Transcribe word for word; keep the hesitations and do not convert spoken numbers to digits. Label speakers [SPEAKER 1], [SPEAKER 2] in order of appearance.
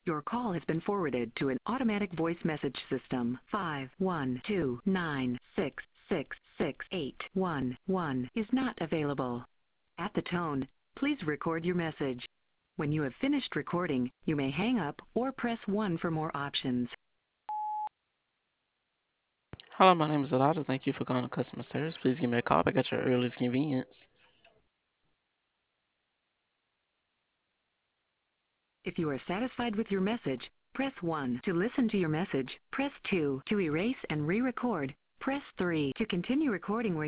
[SPEAKER 1] Your call has been forwarded to an automatic voice message system. five one two nine six six six eight one one is not available. At the tone, please record your message. When you have finished recording, you may hang up or press one for more options.
[SPEAKER 2] Hello, my name is Alada. Thank you for calling customer service. Please give me a call back at your earliest convenience.
[SPEAKER 1] If you are satisfied with your message, press one. To listen to your message, press two. To erase and re-record, press three. To continue recording where